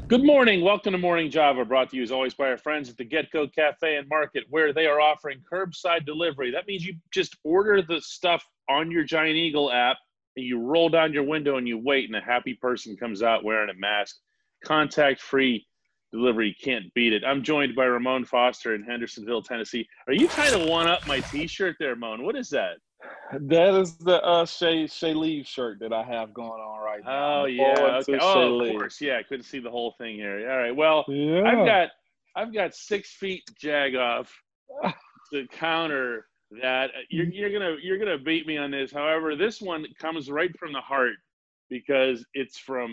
Good morning. Welcome to Morning Java, brought to you as always by our friends at the GetGo Cafe and Market, where they are offering curbside delivery. That means you just order the stuff on your Giant Eagle app, and you roll down your window and you wait, and a happy person comes out wearing a mask. Contact-free delivery. Can't beat it. I'm joined by Ramon Foster in Hendersonville, Tennessee. Are you trying to one-up my T-shirt there, Ramon? What is that? That is the Shay Leave shirt that I have going on right now. Oh, yeah. Okay. Oh, of course. Yeah, I couldn't see the whole thing here. All right. Well, Yeah. I've got 6 feet jag-off to counter that. You're gonna beat me on this. However, this one comes right from the heart because it's from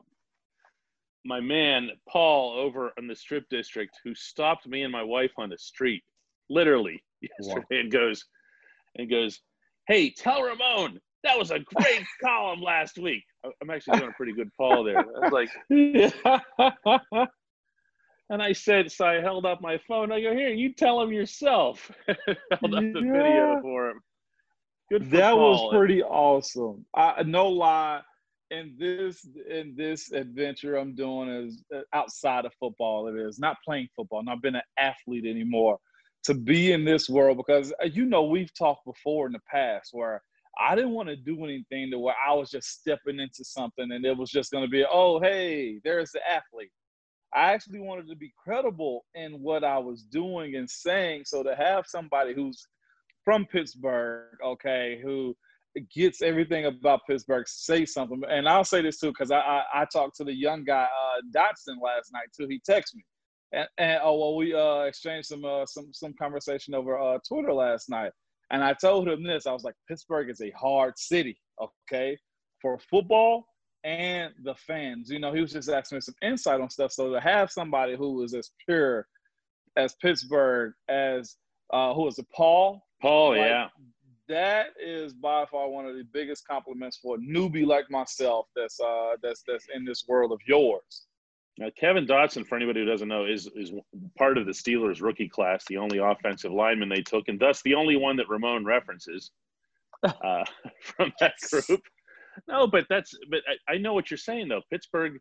my man Paul over in the Strip District, who stopped me and my wife on the street, literally yesterday, and goes, "Hey, tell Ramon that was a great column last week." I'm actually doing a pretty good Paul there. I was like, Yeah. and I said, so I held up my phone. I go, "Here, you tell him yourself." Held up the video Yeah. for him. Good for That was Paul. pretty awesome. No lie. In this adventure I'm doing is outside of football. It is not playing football. Not being an athlete anymore. To be in this world, because we've talked before in the past where I didn't want to do anything to where I was just stepping into something and it was just going to be, oh, hey, there's the athlete. I actually wanted to be credible in what I was doing and saying. So to have somebody who's from Pittsburgh, okay, who gets everything about Pittsburgh, say something. And I'll say this too, because I talked to the young guy, Dotson, last night too. He texted me. We exchanged some conversation over Twitter last night, and I told him this. I was like, Pittsburgh is a hard city, okay, for football and the fans. He was just asking me some insight on stuff. So to have somebody who is as pure as Pittsburgh as who is it, Paul? Paul, Like, yeah. that is by far one of the biggest compliments for a newbie like myself that's in this world of yours. Now, Kevin Dotson, for anybody who doesn't know, is part of the Steelers rookie class, the only offensive lineman they took, and thus the only one that Ramon references from that group. No, but I know what you're saying though. Pittsburgh,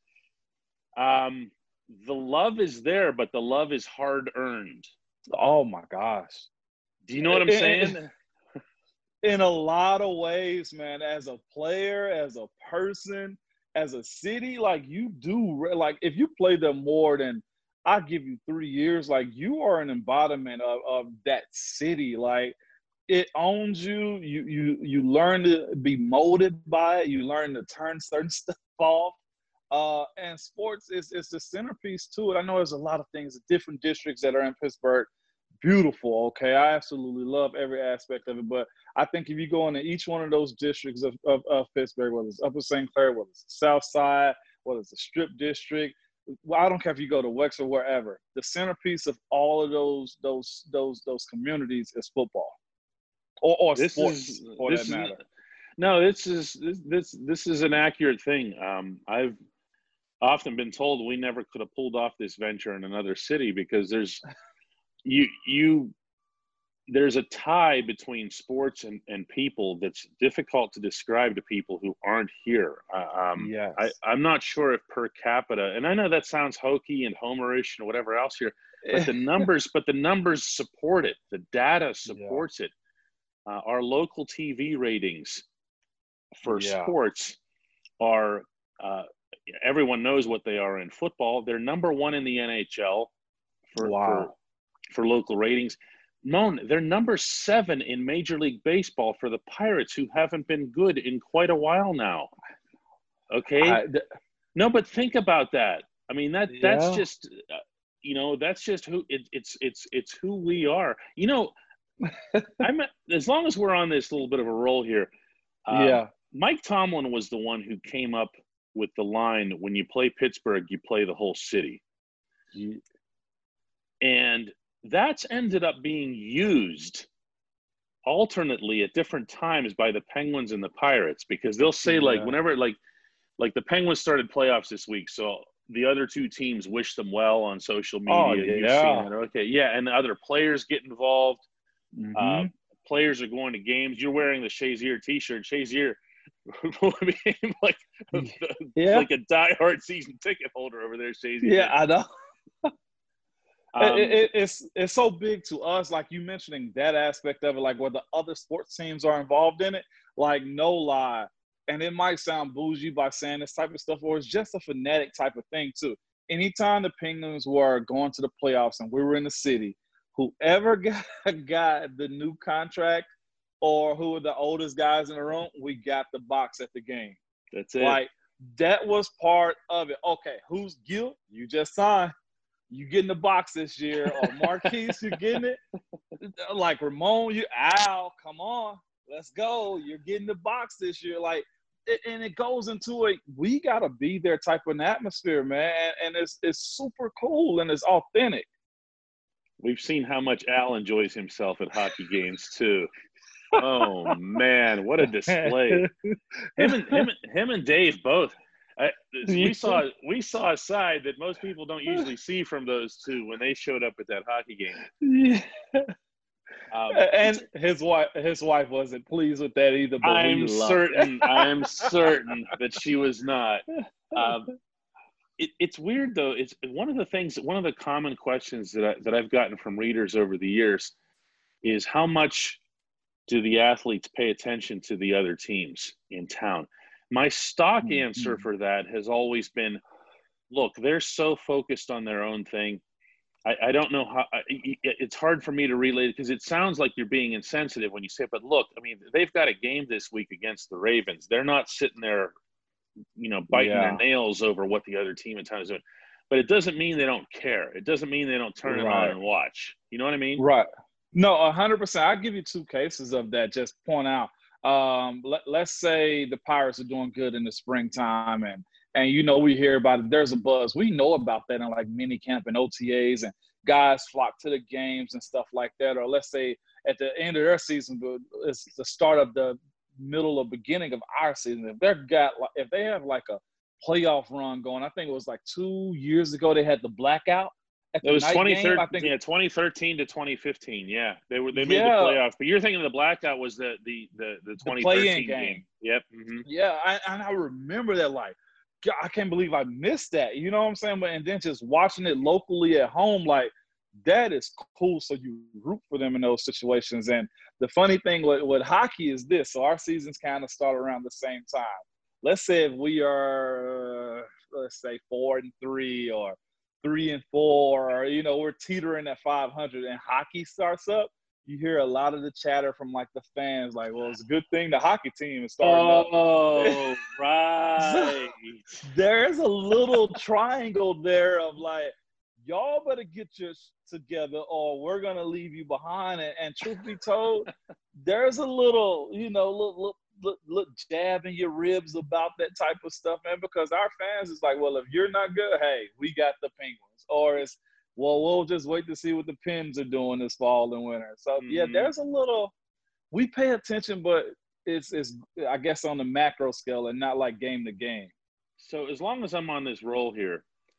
the love is there, but the love is hard earned. Oh my gosh! Do you know what I'm saying? In a lot of ways, man. As a player, as a person, as a city, like you do, like if you play them more than I give you 3 years, like you are an embodiment of that city. Like it owns you. You learn to be molded by it. You learn to turn certain stuff off. And sports is the centerpiece to it. I know there's a lot of things, different districts that are in Pittsburgh. Beautiful, okay. I absolutely love every aspect of it. But I think if you go into each one of those districts of Pittsburgh, whether it's Upper St. Clair, whether it's the South Side, whether it's the Strip District, well, I don't care if you go to Wex or wherever. The centerpiece of all of those communities is football, or sports, for that matter. No, this is an accurate thing. I've often been told we never could have pulled off this venture in another city because there's a tie between sports and people that's difficult to describe to people who aren't here. Yes. I'm not sure if per capita, and I know that sounds hokey and homerish and whatever else here, but the numbers support it. The data supports it. Our local TV ratings for sports are, everyone knows what they are in football. They're number one in the NHL for local ratings. Moan, they're number 7 in Major League Baseball for the Pirates, who haven't been good in quite a while now. Okay? No, but think about that. I mean, that's just, that's just who it's who we are. As long as we're on this little bit of a roll here. Mike Tomlin was the one who came up with the line, when you play Pittsburgh, you play the whole city. And that's ended up being used alternately at different times by the Penguins and the Pirates, because they'll say whenever like the Penguins started playoffs this week, so the other two teams wish them well on social media. Oh, You've seen that. Okay, yeah, and the other players get involved. Mm-hmm. Players are going to games. You're wearing the Shazier T-shirt. Shazier like Yeah. like a diehard season ticket holder over there, Shazy. Yeah, I know. Um, It's so big to us, like you mentioning that aspect of it, like where the other sports teams are involved in it. Like, no lie, and it might sound bougie by saying this type of stuff, or it's just a fanatic type of thing too. Anytime the Penguins were going to the playoffs and we were in the city, whoever got the new contract or who were the oldest guys in the room, we got the box at the game. that's it. Like, that was part of it. Okay, who's Gil? You just signed. You getting the box this year, or Marquise, you getting it? Like Ramon, Al, come on, let's go. You're getting the box this year. Like, and it goes into we gotta be there type of an atmosphere, man. And it's super cool and it's authentic. We've seen how much Al enjoys himself at hockey games too. Oh man, what a display! Him and Dave both. We saw a side that most people don't usually see from those two when they showed up at that hockey game. Yeah. And his wife wasn't pleased with that either. But I am certain that she was not. It's weird though. It's one of the common questions that I've gotten from readers over the years is how much do the athletes pay attention to the other teams in town? My stock answer for that has always been, look, they're so focused on their own thing. I don't know how it's hard for me to relate it because it sounds like you're being insensitive when you say, but look, I mean, they've got a game this week against the Ravens. They're not sitting there, biting their nails over what the other team in town is doing. But it doesn't mean they don't care. It doesn't mean they don't turn it on and watch. You know what I mean? Right. No, 100%. I'll give you two cases of that. Just point out. Let's say the Pirates are doing good in the springtime and we hear about it. There's a buzz. We know about that in like mini camp and OTAs, and guys flock to the games and stuff like that. Or let's say at the end of their season, it's the start of the middle or beginning of our season. If they have like a playoff run going, I think it was like 2 years ago they had the blackout. It was 2013 to 2015. Yeah, they made the playoffs. But you're thinking the blackout was the 2013 game. Yep. Mm-hmm. Yeah, I remember that. Like, God, I can't believe I missed that. You know what I'm saying? And then just watching it locally at home, like, that is cool. So you root for them in those situations. And the funny thing with hockey is this. So our seasons kind of start around the same time. Let's say if we are, 4-3 or 3-4, or we're teetering at 500, and hockey starts up, you hear a lot of the chatter from like the fans, like, well, it's a good thing the hockey team is starting up. Oh, right. So there's a little triangle there of like, y'all better get your together or we're going to leave you behind. And truth be told, there's a little, little jab in your ribs about that type of stuff, man, because our fans is like, well, if you're not good, hey, we got the Penguins. Or it's, well, we'll just wait to see what the Pens are doing this fall and winter. So, yeah, there's a little – we pay attention, but it's I guess on the macro scale and not like game to game. So as long as I'm on this roll here,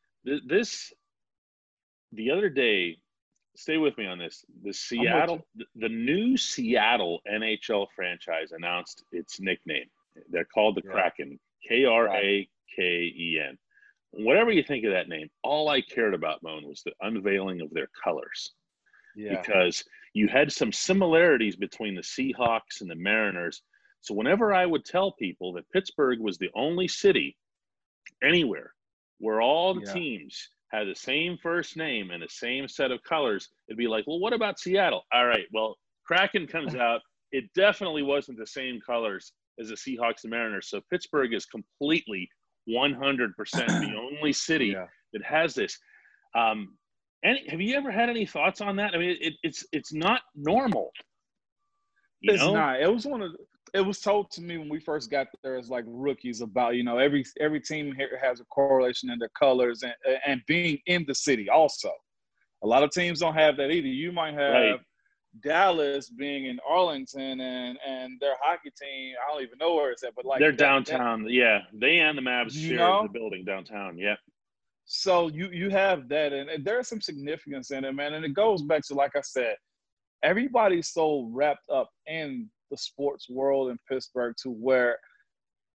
the other day, stay with me on this. The new Seattle NHL franchise announced its nickname. They're called the Kraken, Kraken. Whatever you think of that name, all I cared about, Moan, was the unveiling of their colors. Yeah. Because you had some similarities between the Seahawks and the Mariners. So whenever I would tell people that Pittsburgh was the only city anywhere where all the teams had the same first name and the same set of colors, it'd be like, well, what about Seattle? All right, well, Kraken comes out. It definitely wasn't the same colors as the Seahawks and Mariners. So Pittsburgh is completely 100% the only city that has this. Have you ever had any thoughts on that? I mean, it's not normal. It's not. It was told to me when we first got there as like rookies about, every team here has a correlation in their colors and being in the city also. A lot of teams don't have that either. You might have Dallas being in Arlington and their hockey team, I don't even know where it's at, but like they're downtown. They and the Mavs share the building downtown. Yeah. So you have that, and there's some significance in it, man. And it goes back to, like I said, everybody's so wrapped up in the sports world in Pittsburgh to where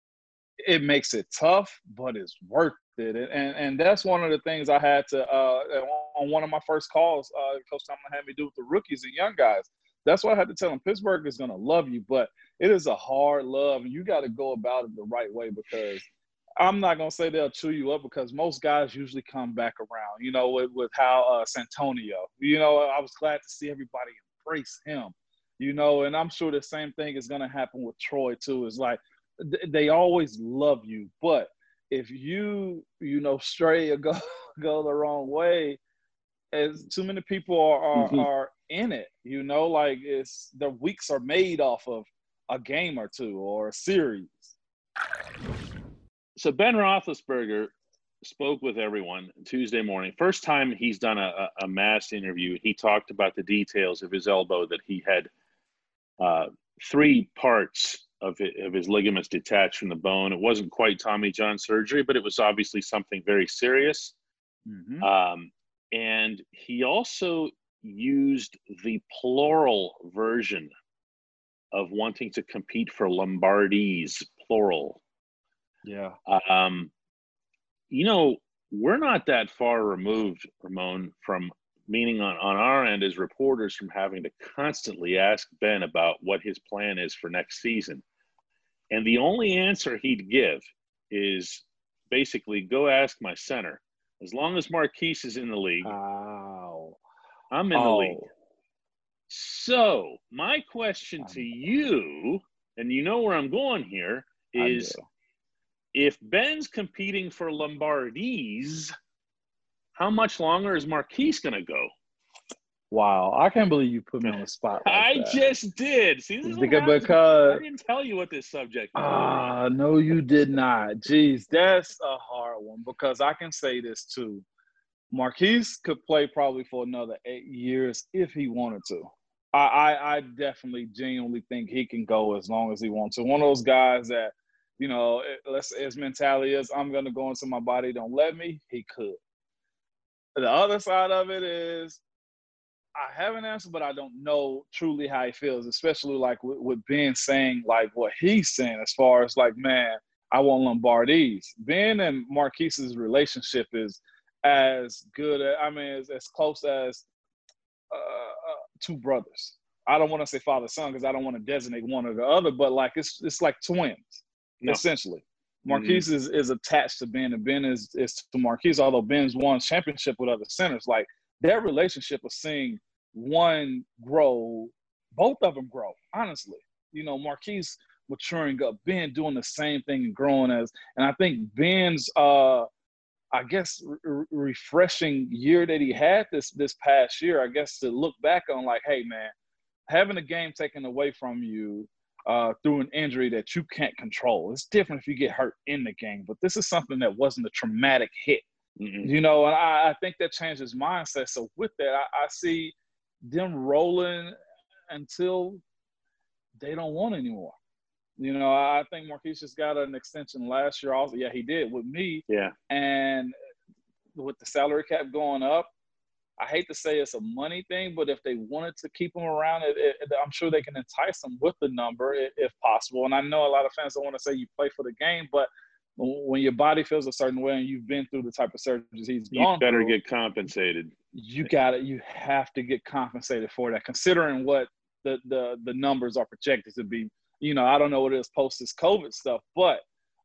it makes it tough, but it's worth it. And that's one of the things I had to on one of my first calls, Coach Tomlin had me do with the rookies and young guys. That's what I had to tell them. Pittsburgh is going to love you, but it is a hard love, and you got to go about it the right way, because I'm not going to say they'll chew you up, because most guys usually come back around, you know, with how Santonio, you know, I was glad to see everybody embrace him, you know, and I'm sure the same thing is going to happen with Troy too. It's like they always love you, but if you know, stray or go the wrong way, as too many people are in it, you know, like their weeks are made off of a game or two or a series. So Ben Roethlisberger spoke with everyone Tuesday morning. First time he's done a mass interview. He talked about the details of his elbow, that he had 3 parts of his ligaments detached from the bone. It wasn't quite Tommy John surgery, but it was obviously something very serious. Mm-hmm. And he also used the plural version of wanting to compete for Lombardies, plural. Yeah. You know, we're not that far removed, Ramon, from, meaning on our end as reporters, from having to constantly ask Ben about what his plan is for next season. And the only answer he'd give is basically, go ask my center. As long as Marquise is in the league, I'm in the league. So my question to you, and you know where I'm going here, is if Ben's competing for Lombardies, how much longer is Marquise going to go? Wow, I can't believe you put me on the spot like that. I just did. See, this is because I didn't tell you what this subject was. No, you did not. Jeez, that's a hard one, because I can say this too. Marquise could play probably for another 8 years if he wanted to. I definitely genuinely think he can go as long as he wants to. One of those guys that, you know, his mentality is, I'm going to go into my body, don't let me. He could. The other side of it is, I have an answer, but I don't know truly how he feels, especially like with Ben saying like what he's saying as far as like, man, I want Lombardies. Ben and Marquise's relationship is as good, as close as 2 brothers. I don't want to say father-son because I don't want to designate one or the other, but like it's like twins, essentially. Marquise is attached to Ben, and Ben is to Marquise, although Ben's won championship with other centers. Like, their relationship of seeing one grow, both of them grow, honestly. You know, Marquise maturing up, Ben doing the same thing and growing and I think Ben's, I guess, refreshing year that he had this past year, I guess, to look back on like, hey, man, having a game taken away from you through an injury that you can't control. It's different if you get hurt in the game, but this is something that wasn't a traumatic hit. You know, and I think that changed his mindset. So with that, I see them rolling until they don't want anymore. You know, I think Marquise just got an extension last year also. Yeah, he did with me. Yeah. And with the salary cap going up, I hate to say it's a money thing, but if they wanted to keep him around, I'm sure they can entice him with the number if possible. And I know a lot of fans don't want to say you play for the game, but when your body feels a certain way and you've been through the type of surgeries he's gone through, you better get compensated. You have to get compensated for that, considering what the numbers are projected to be. You know, I don't know what it is post this COVID stuff, but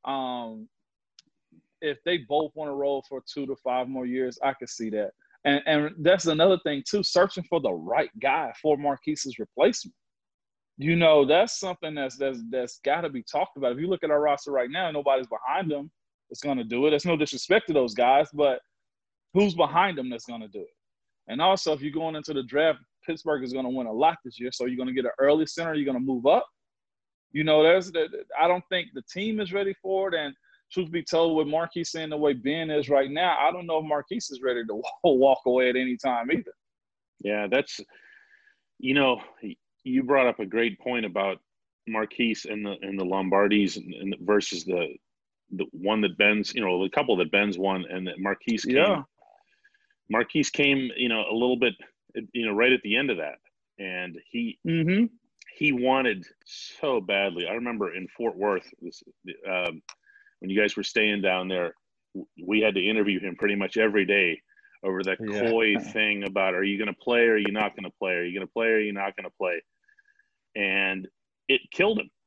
if they both want to roll for 2 to 5 more years, I could see that. And that's another thing too, searching for the right guy for Marquise's replacement. You know, that's something that's got to be talked about. If you look at our roster right now, nobody's behind them that's going to do it. There's no disrespect to those guys, but who's behind them that's going to do it? And also, if you're going into the draft, Pittsburgh is going to win a lot this year. So you're going to get an early center. You're going to move up. You know, I don't think the team is ready for it. And truth be told, with Marquise saying the way Ben is right now, I don't know if Marquise is ready to walk away at any time either. Yeah, that's, you know, you brought up a great point about Marquise and the Lombardies and versus the one that Ben's, you know, the couple that Ben's won, and that Marquise came. Yeah. Marquise came, you know, a little bit, you know, right at the end of that, and he wanted so badly. I remember in Fort Worth, when you guys were staying down there, we had to interview him pretty much every day over that coy thing about, are you going to play or are you not going to play? Are you going to play or are you not going to play? And it killed him.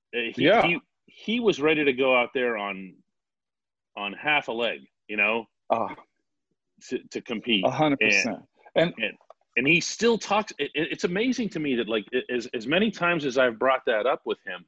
He was ready to go out there on half a leg, you know, to compete. 100%. And he still talks. It's amazing to me that, like, as many times as I've brought that up with him,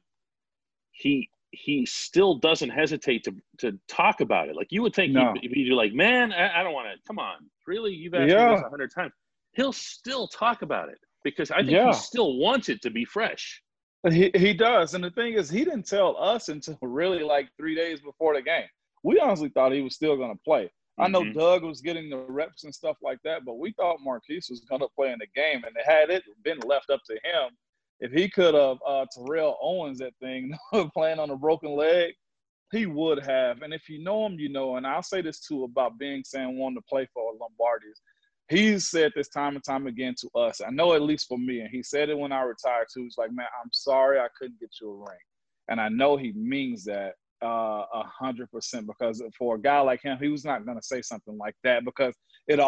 he still doesn't hesitate to talk about it. Like, you would think he'd be like, man, I don't want to. Come on, really? You've asked me this 100 times. He'll still talk about it because I think he still wants it to be fresh. He does. And the thing is, he didn't tell us until really like 3 days before the game. We honestly thought he was still going to play. I know Doug was getting the reps and stuff like that, but we thought Marquise was going to play in the game. And had it been left up to him, if he could have Terrell Owens that thing playing on a broken leg, he would have. And if you know him, you know. And I'll say this too about being saying wanting to play for Lombardi's. He's said this time and time again to us. I know, at least for me, and he said it when I retired too. He's like, man, I'm sorry I couldn't get you a ring. And I know he means that 100%, because for a guy like him, he was not going to say something like that because it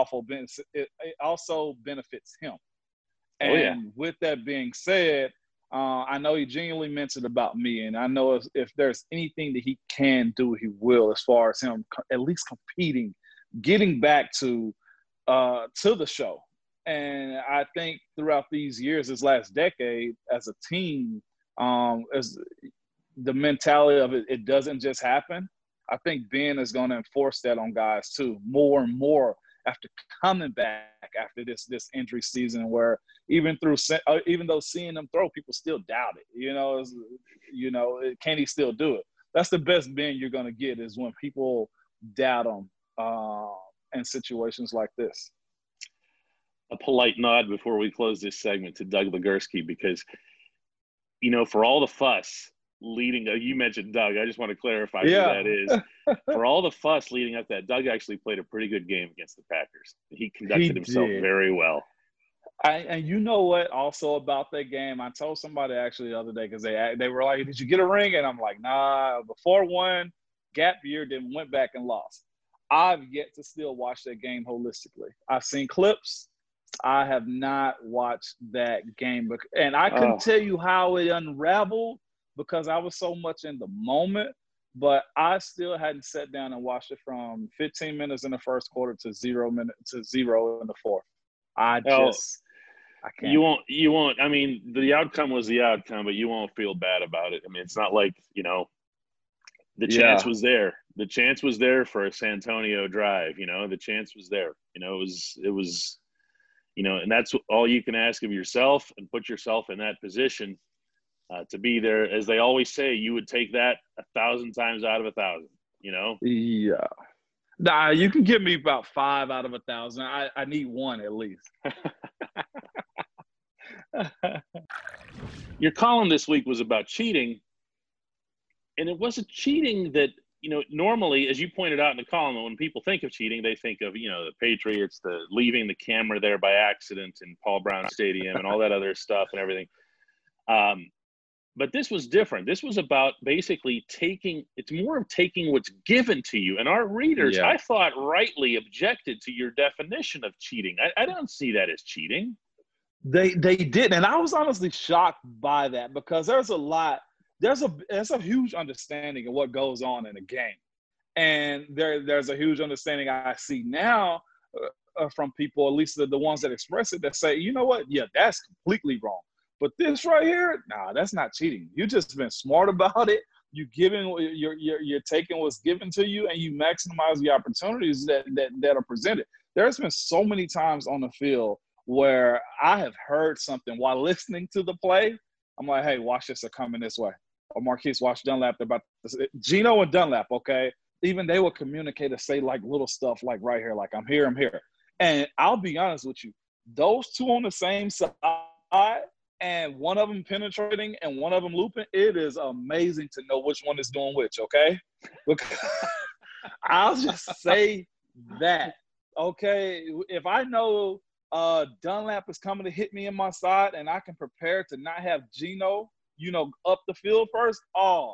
also benefits him. And with that being said, I know he genuinely meant it about me, and I know if there's anything that he can do, he will, as far as him at least competing, getting back to the show. And I think throughout these years, this last decade, as a team, as the mentality of it doesn't just happen. I think Ben is going to enforce that on guys too, more and more after coming back after this injury season, where even though seeing him throw, people still doubt it. Can he still do it? That's the best Ben you're going to get, is when people doubt him in situations like this. A polite nod before we close this segment to Doug Legursky, because, for all the fuss leading, you mentioned Doug, I just want to clarify who that is. For all the fuss leading up to that, Doug actually played a pretty good game against the Packers. He conducted himself very well. And you know what also about that game, I told somebody actually the other day, because they were like, did you get a ring? And I'm like, nah, before one gap year, then went back and lost. I've yet to still watch that game holistically. I've seen clips. I have not watched that game. And I couldn't tell you how it unraveled because I was so much in the moment. But I still hadn't sat down and watched it from 15 minutes in the first quarter to 0 in the fourth. I can't. You won't. I mean, the outcome was the outcome, but you won't feel bad about it. I mean, it's not like, the chance was there. The chance was there for a Santonio drive. The chance was there. It was, and that's all you can ask of yourself, and put yourself in that position to be there. As they always say, you would take that 1,000 times out of 1,000. Yeah. Nah, you can give me about 5 out of 1,000. I need one at least. Your column this week was about cheating, and it wasn't cheating that, normally, as you pointed out in the column, when people think of cheating, they think of, the Patriots, the leaving the camera there by accident in Paul Brown Stadium and all that other stuff and everything. But this was different. This was about basically it's more of taking what's given to you. And our readers, I thought, rightly objected to your definition of cheating. I don't see that as cheating. They didn't. And I was honestly shocked by that, because there's a huge understanding of what goes on in a game. And there's a huge understanding I see now from people, at least the ones that express it, that say, you know what? Yeah, that's completely wrong. But this right here, nah, that's not cheating. You just been smart about it. You're taking what's given to you, and you maximize the opportunities that are presented. There's been so many times on the field where I have heard something while listening to the play. I'm like, hey, watch this, they're coming this way. Or Marquise, watch Dunlap. They're about this. Geno and Dunlap, okay? Even they will communicate and say like little stuff like right here, like I'm here. And I'll be honest with you, those two on the same side, and one of them penetrating and one of them looping, it is amazing to know which one is doing which, okay? Because I'll just say that, okay? If I know Dunlap is coming to hit me in my side and I can prepare to not have Geno, up the field first,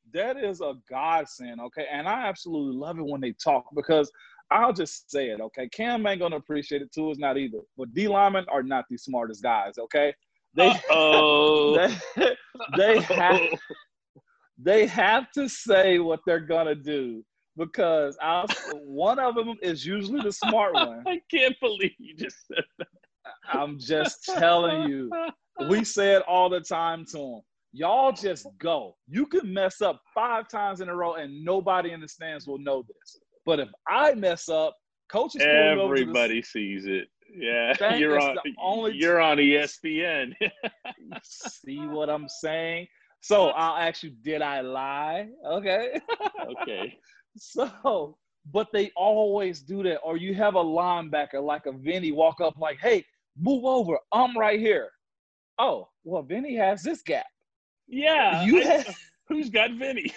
That is a godsend, okay? And I absolutely love it when they talk because I'll just say it, okay? Cam ain't gonna appreciate it. Tua is not either. But D linemen are not the smartest guys, okay? They Uh-oh. they they have they have to say what they're gonna do because one of them is usually the smart one. I can't believe you just said that. I'm just telling you. We say it all the time to them. Y'all just go. You can mess up 5 times in a row and nobody in the stands will know this. But if I mess up, coach is pulling over to the Everybody sees it. Yeah, thing. you're It's on. the only You're on ESPN. see what I'm saying? So I'll ask you, did I lie? Okay. Okay. So, but they always do that. Or you have a linebacker like a Vinny walk up like, hey, move over. I'm right here. Oh, well, Vinny has this gap. Yeah. Who's got Vinny?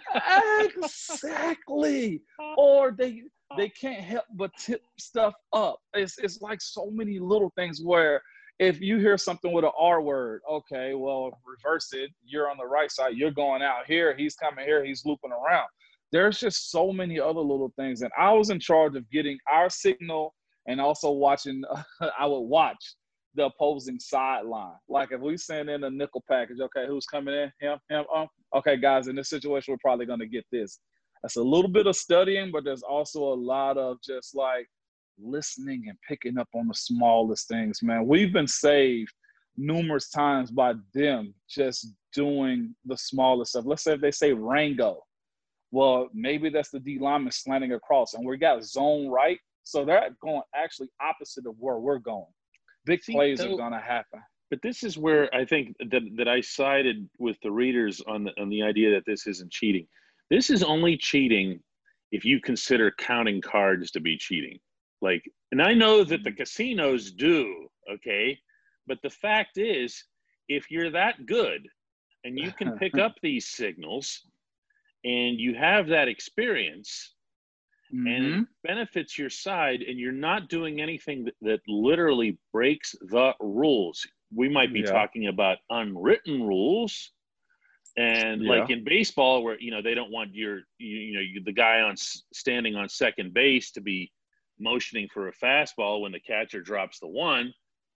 Exactly. Or they can't help but tip stuff up. It's like so many little things where if you hear something with an R word, okay, well, reverse it. You're on the right side. You're going out here. He's coming here. He's looping around. There's just so many other little things. And I was in charge of getting our signal and also watching. I would watch the opposing sideline. Like if we send in a nickel package, okay, who's coming in? Him. Okay, guys, in this situation, we're probably going to get this. That's a little bit of studying, but there's also a lot of just like listening and picking up on the smallest things, man. We've been saved numerous times by them just doing the smallest stuff. Let's say if they say Rango, well, maybe that's the D lineman slanting across, and we got zone right, so they're going actually opposite of where we're going. Big plays are going to happen. But this is where I think that I sided with the readers on the idea that this isn't cheating. This is only cheating if you consider counting cards to be cheating. Like, and I know that the casinos do, okay? But the fact is, if you're that good and you can pick up these signals and you have that experience, and it benefits your side, and you're not doing anything that literally breaks the rules. We might be talking about unwritten rules, and like in baseball, where they don't want the guy standing on second base to be motioning for a fastball when the catcher drops the one.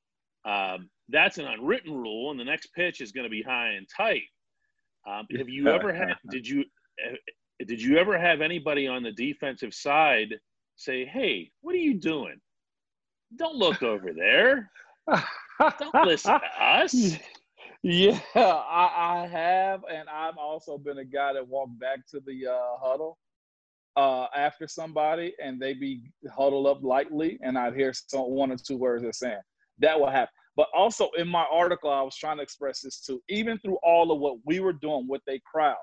That's an unwritten rule, and the next pitch is going to be high and tight. Have you ever had? Did you ever have anybody on the defensive side say, hey, what are you doing? Don't look over there. Don't listen to us. Yeah, I have. And I've also been a guy that walked back to the huddle after somebody and they be huddled up lightly. And I'd hear one or two words they're saying. That will happen. But also in my article, I was trying to express this too. Even through all of what we were doing with a crowd,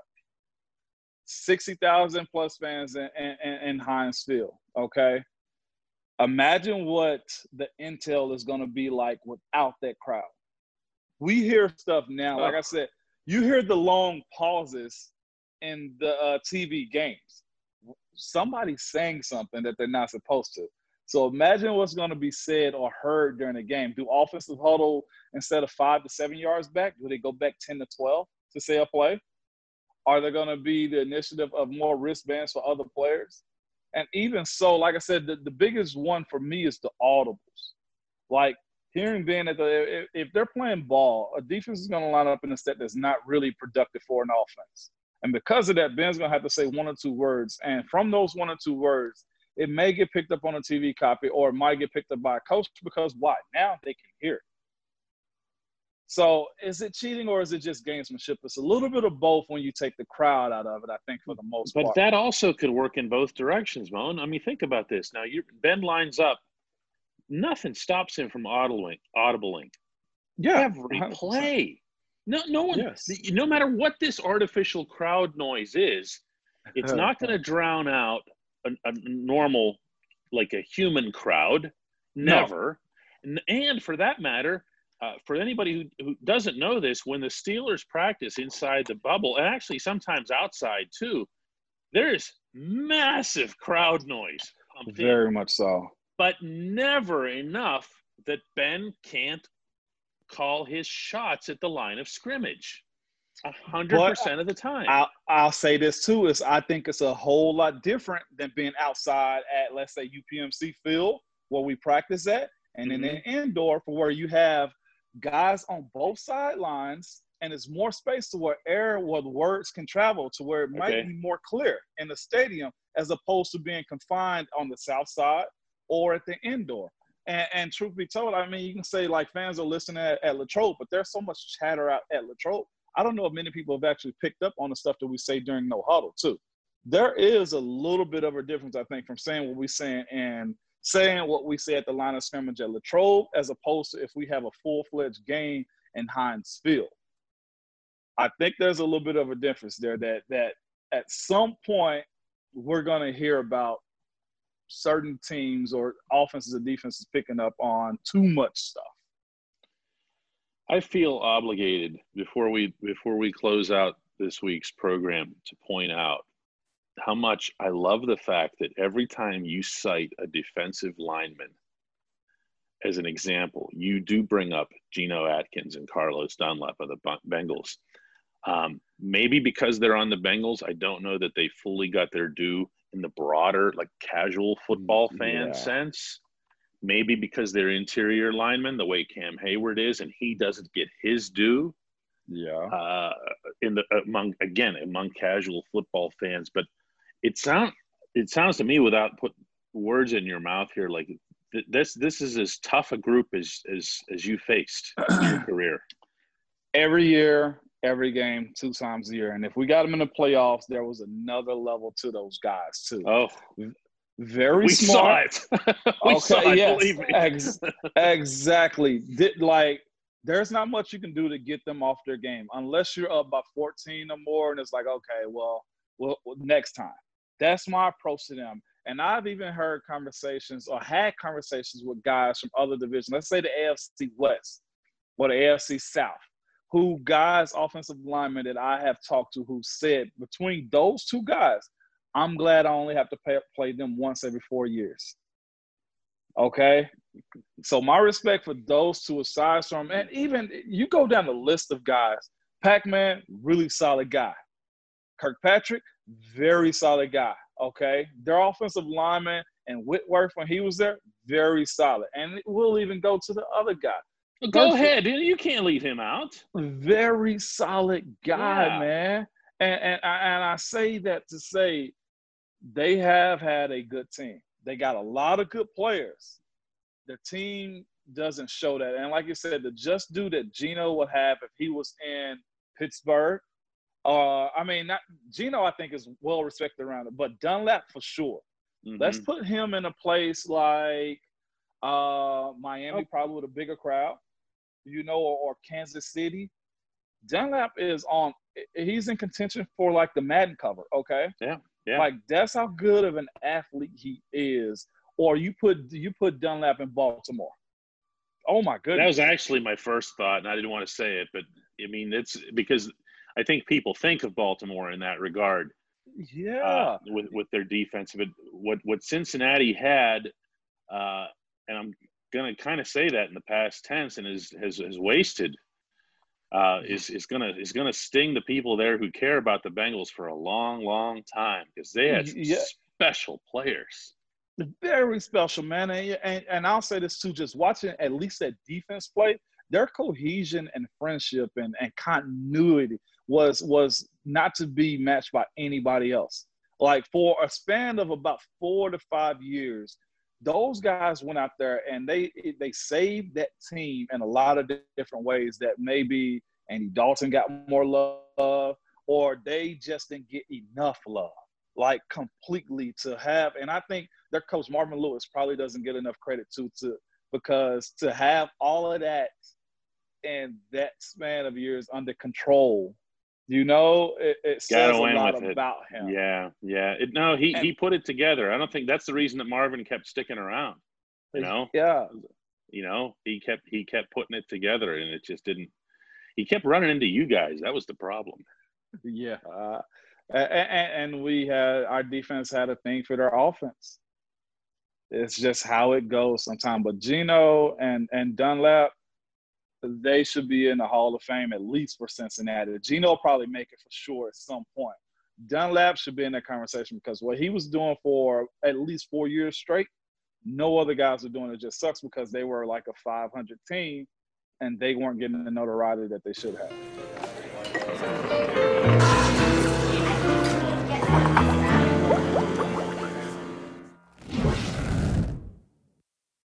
60,000 plus fans in Heinz Field, okay? Imagine what the intel is going to be like without that crowd. We hear stuff now. Like I said, you hear the long pauses in the TV games. Somebody's saying something that they're not supposed to. So imagine what's going to be said or heard during the game. Do offensive huddle instead of 5 to 7 yards back? Do they go back 10 to 12 to say a play? Are there going to be the initiative of more wristbands for other players? And even so, like I said, the biggest one for me is the audibles. Like hearing Ben if they're playing ball, a defense is going to line up in a set that's not really productive for an offense. And because of that, Ben's going to have to say 1 or 2 words. And from those 1 or 2 words, it may get picked up on a TV copy or it might get picked up by a coach because why? Now they can hear it. So is it cheating or is it just gamesmanship? It's a little bit of both when you take the crowd out of it, I think, for the most part. But that also could work in both directions, Moan. I mean, think about this. Now, Ben lines up. Nothing stops him from audibling. Yeah, every 100%. Play. No one. Yes. No matter what this artificial crowd noise is, it's not going to drown out a normal, like a human crowd. Never. No. And for that matter, for anybody who doesn't know this, when the Steelers practice inside the bubble, and actually sometimes outside too, there's massive crowd noise. Very much so. But never enough that Ben can't call his shots at the line of scrimmage. 100% of the time. I'll say this too, is I think it's a whole lot different than being outside at, let's say, UPMC field where we practice at, and in the indoor for where you have guys on both sidelines and it's more space to where the words can travel to where it might be more clear in the stadium as opposed to being confined on the south side or at the indoor. And truth be told, I mean, you can say like fans are listening at Latrobe, but there's so much chatter out at Latrobe. I don't know if many people have actually picked up on the stuff that we say during no huddle too. There is a little bit of a difference, I think, from saying what we're saying and saying what we say at the line of scrimmage at Latrobe as opposed to if we have a full-fledged game in Heinz Field. I think there's a little bit of a difference there that at some point we're going to hear about certain teams or offenses and defenses picking up on too much stuff. I feel obligated before we close out this week's program to point out how much I love the fact that every time you cite a defensive lineman as an example, you do bring up Geno Atkins and Carlos Dunlap of the Bengals. Maybe because they're on the Bengals, I don't know that they fully got their due in the broader, like casual football fan sense. Maybe because they're interior linemen, the way Cam Hayward is, and he doesn't get his due. Yeah. Among casual football fans, but it sounds to me, without putting words in your mouth here, like this is as tough a group as you faced in your career. Every year, every game, 2 times a year, and if we got them in the playoffs, there was another level to those guys too. Oh. Very we smart. Saw it. we saw it, yes, believe me. Exactly. There's not much you can do to get them off their game unless you're up by 14 or more, and it's like, okay, well, next time. That's my approach to them. And I've even heard conversations or had conversations with guys from other divisions. Let's say the AFC West or the AFC South, guys, offensive linemen that I have talked to who said between those two guys, I'm glad I only have to play them once every 4 years. Okay? So my respect for those two aside from, and even you go down the list of guys, Pac-Man, really solid guy. Kirkpatrick, very solid guy. Okay? Their offensive lineman and Whitworth, when he was there, very solid. And we'll even go to the other guy. Go ahead. You can't leave him out. Very solid guy, man. And I say that to say, they have had a good team. They got a lot of good players. The team doesn't show that. And like you said, the just due that Geno would have if he was in Pittsburgh. Geno, I think, is well respected around it, but Dunlap for sure. Mm-hmm. Let's put him in a place like Miami, probably with a bigger crowd, or Kansas City. Dunlap he's in contention for like the Madden cover, okay? Yeah. Like, that's how good of an athlete he is. Or you put Dunlap in Baltimore. Oh, my goodness. That was actually my first thought, and I didn't want to say it, but, I mean, it's because I think people think of Baltimore in that regard. Yeah. With their defense. But what Cincinnati had, and I'm going to kind of say that in the past tense and has wasted, is gonna sting the people there who care about the Bengals for a long, long time, because they had some special players. Very special, man. And I'll say this too, just watching at least that defense play, their cohesion and friendship and continuity was not to be matched by anybody else. Like, for a span of about 4 to 5 years, those guys went out there and they saved that team in a lot of different ways that maybe Andy Dalton got more love, or they just didn't get enough love, like completely to have. And I think their coach Marvin Lewis probably doesn't get enough credit because to have all of that in that span of years under control, it says a lot about him. Yeah. He put it together. I don't think that's the reason that Marvin kept sticking around. Yeah. He kept putting it together, and it just didn't. He kept running into you guys. That was the problem. Yeah. And our defense had a thing for their offense. It's just how it goes sometimes. But Geno and Dunlap, they should be in the Hall of Fame at least for Cincinnati. Geno will probably make it for sure at some point. Dunlap should be in that conversation because what he was doing for at least 4 years straight, no other guys are doing. It just sucks because they were like a 500 team and they weren't getting the notoriety that they should have.